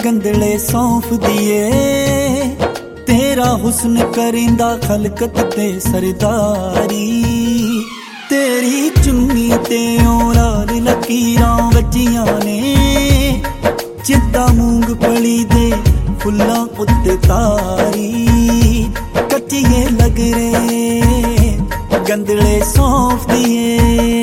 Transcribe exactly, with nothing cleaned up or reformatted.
गंदले सौंफ दिए तेरा हुस्न करिंदा खलकत ते सरदारी तेरी चुन्नी ते लाल लकीरां वजियां ने चिद्दा मूंगफली दे फुल्लां उत्ते तारी कच्चिए लग रे गंदले सौंफ दिए।